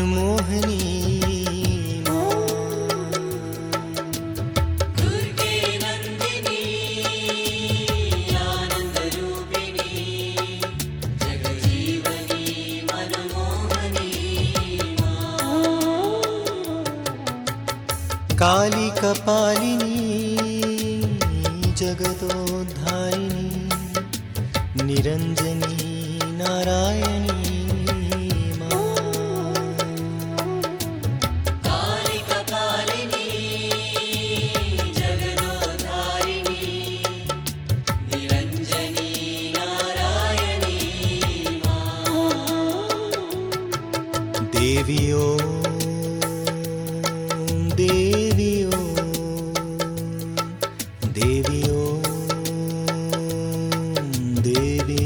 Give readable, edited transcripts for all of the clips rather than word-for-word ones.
मनमोहनी दुर्गे नंदिनी आनंद रूपिणी जगजीवनी मनमोहनी काली कपालिनी जगदोद्धारिणी निरंजनी नारायणी काली कपालिनी जगदोद्धारिणी निरंजनी नारायणी देवी ओम देवी ओम देवी ओम देवी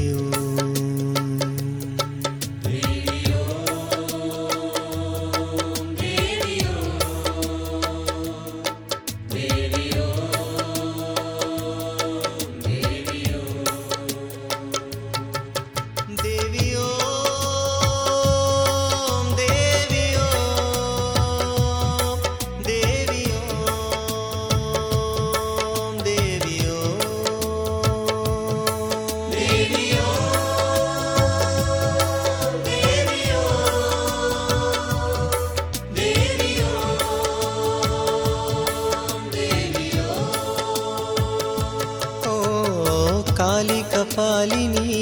काली कपालिनी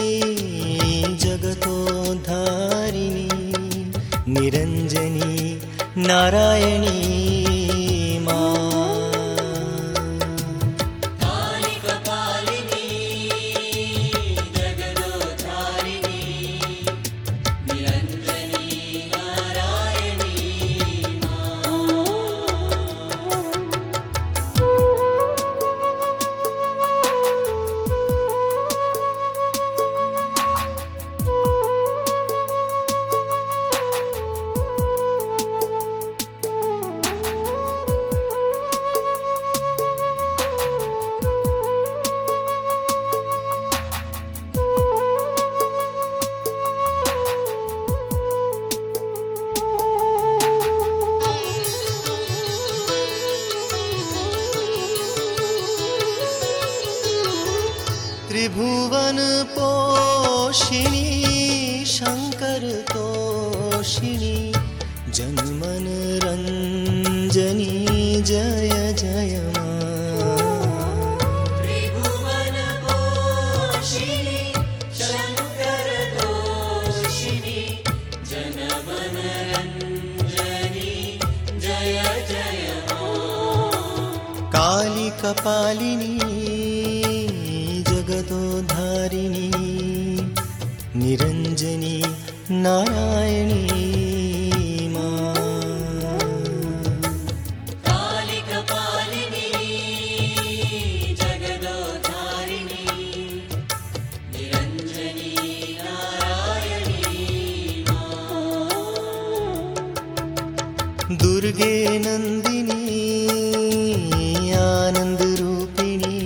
जगतोद्धारिणी निरंजनी नारायणी काली कपालिनी जगदोद्धारिणी निरंजनी नारायणी त्रिभुवन पोषिणी शंकर तोषिणी जनमन रंजनी जय जय त्रिभुवन पोषिणी शंकर दोषिणी जनमन रंजनी जय जय काली कपालिनी जगदोद्धारिणी निरंजनी नारायणी काली कपालिनी जगदोद्धारिणी निरंजनी नारायणी दुर्गे नंदिनी आनंद रूपिणी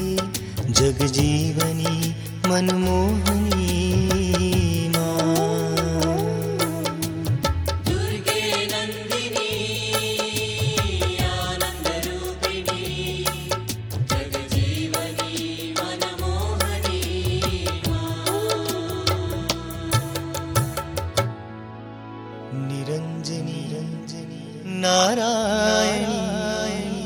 जगजीवनी मनमोहनी दुर्गे नंदिनी आनंद रूपिणी जगजीवनी मनमोहनी निरंजनी नारायणी